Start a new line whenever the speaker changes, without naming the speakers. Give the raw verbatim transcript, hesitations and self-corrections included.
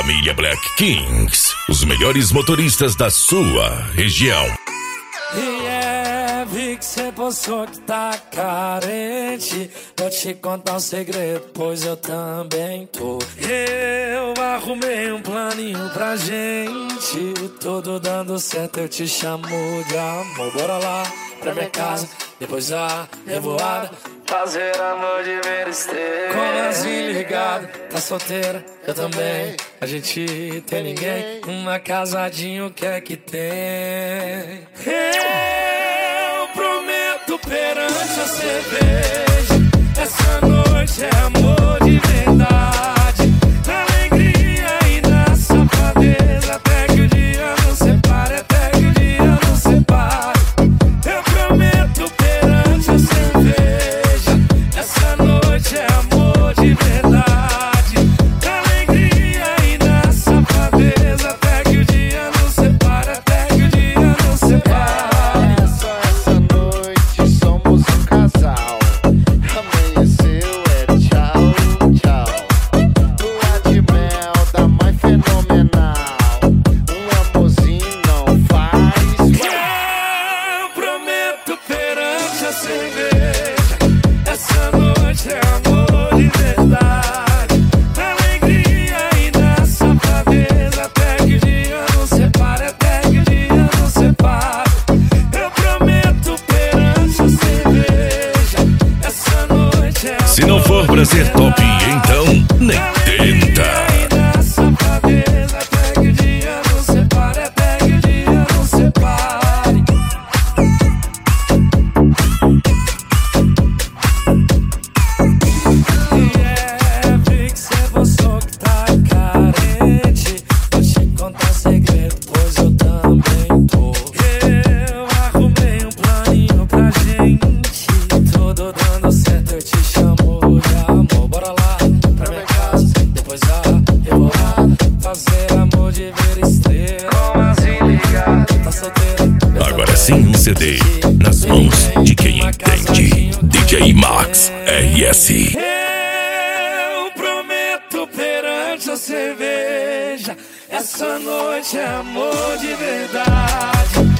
Família Black Kings, os melhores motoristas da sua região.
E é, vi que cê postou que tá carente. Vou te contar um segredo, pois eu também tô. Eu arrumei um planinho pra gente, tudo dando certo, eu te chamo de amor. Bora lá pra minha casa, depois da revoada, fazer amor de ver estrela. Com as ligado, tá solteira, eu também. A gente tem ninguém, uma casadinho que é que tem. Eu prometo perante a cerveja, essa noite é amor de verdade. Alegria e na safadeza, até que o dia nos separe, até que o dia nos separe. Eu prometo perante a cerveja, essa noite é amor de verdade. Alegria e na safadeza, até que o dia nos separe, até que o dia nos separe.
Só essa noite somos um casal. Amanheceu é tchau, tchau. Lua de mel da mais fenomenal. Um amorzinho não faz mal.
Eu prometo perante a cerveja, essa noite é amor de verdade. Alegria e na safadeza, até que o dia nos separe, até que o dia nos separe. Eu prometo perante a cerveja, essa noite é amor.
Se não for pra ser top, então nem tenta.
Na safadeza, até que o dia nos separe, até que o dia nos separe. E é, vi que cê postou que tá carente. Vou te contar um segredo, pois eu também tô. Eu arrumei um planinho pra gente, tudo dando certo, eu te chamo de amor. Bora lá pra minha casa, depois da revoada, fazer amor de ver estrela. Com as ligadas, tá solteira, eu
Agora sim, um C D nas mãos de quem entende. D J Max R S.
Eu prometo perante a cerveja, essa noite é amor de verdade.